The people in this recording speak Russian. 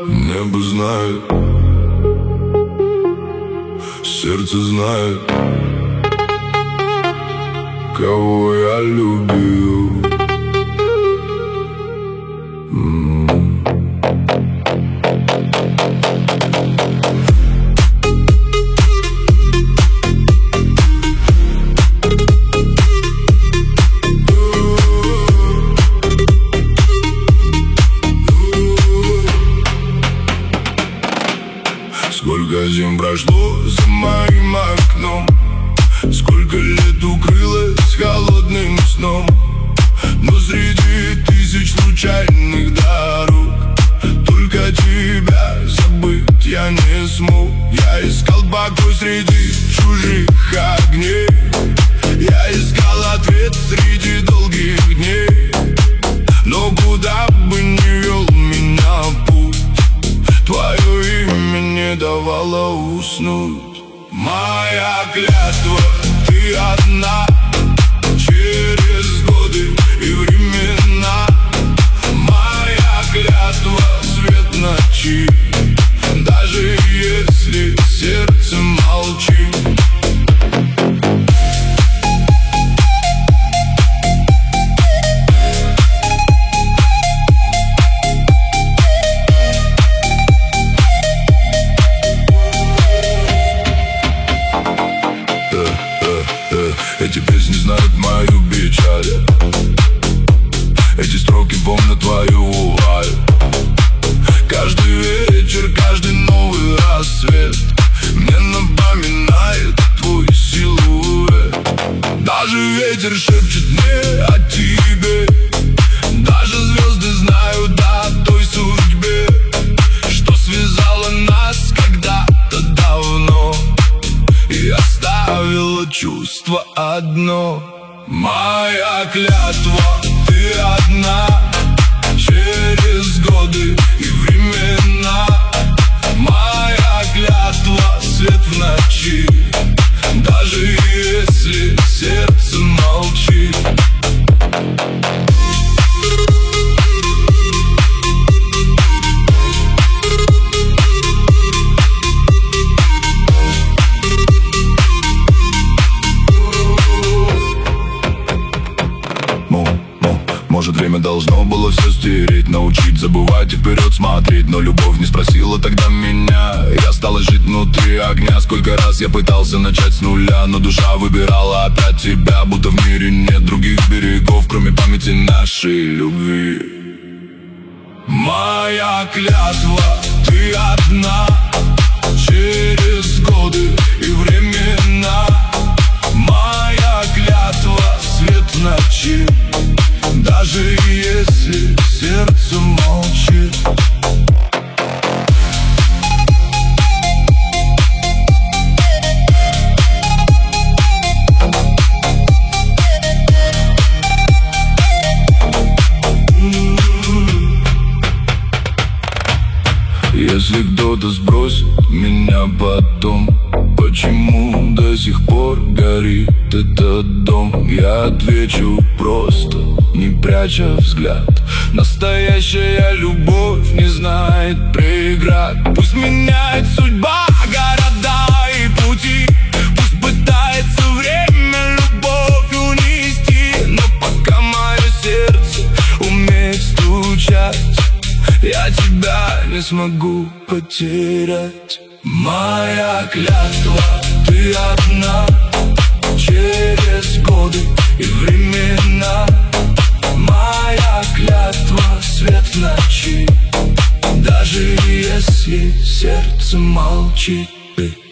Небо знает, сердце знает, кого я любил. Сколько зим прошло за моим окном, сколько лет укрылось холодным сном. Но среди тысяч случайных дорог только тебя забыть я не смог. Я искал покой среди чужих огней, я искал ответ среди долгих дней. Но куда бы ни вел меня путь, твое имя не давало уснуть. Моя клятва, ты одна, через годы и времена. Моя клятва, свет ночи, даже если сердце молчит. Эти песни знают мою печаль, эти строки помнят твою вуаль. Каждый вечер, каждый новый рассвет мне напоминает твой силуэт. Даже ветер шепчет мне о тебе, даже звезды знают о той судьбе, что связала нас когда-то давно и оставила чувство одно. Моя клятва, ты одна, через годы и времена. Моя клятва, свет в ночи, даже если сердце молчит. Может, время должно было все стереть, научить забывать и вперед смотреть. Но любовь не спросила тогда меня, я осталась жить внутри огня. Сколько раз я пытался начать с нуля, но душа выбирала опять тебя. Будто в мире нет других берегов, кроме памяти нашей любви. Моя клятва, ты одна, через годы и времена. Моя клятва, свет в ночи, даже если сердце молчит. Если кто-то сбросит меня потом, почему до сих пор горит этот дом? Я отвечу просто, не пряча взгляд: настоящая любовь не знает преград. Пусть меняет судьба города и пути, пусть пытается время любовь унести, но пока мое сердце умеет стучать, я тебя не смогу потерять. Моя клятва, ты одна, через годы и времена. Моя клятва, свет в ночи, даже если сердце молчит.